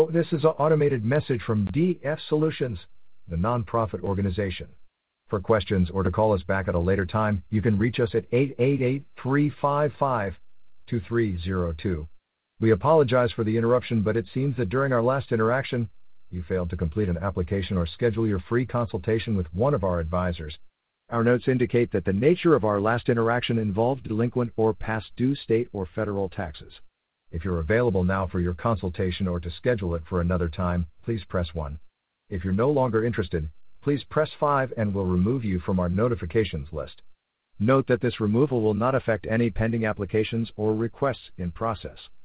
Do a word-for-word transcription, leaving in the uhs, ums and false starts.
This is an automated message from D F Solutions, the nonprofit organization. For questions or to call us back at a later time, you can reach us at eight eight eight, three five five, two three zero two. We apologize for the interruption, but it seems that during our last interaction, you failed to complete an application or schedule your free consultation with one of our advisors. Our notes indicate that the nature of our last interaction involved delinquent or past due state or federal taxes. If you're available now for your consultation or to schedule it for another time, please press one. If you're no longer interested, please press five and we'll remove you from our notifications list. Note that this removal will not affect any pending applications or requests in process.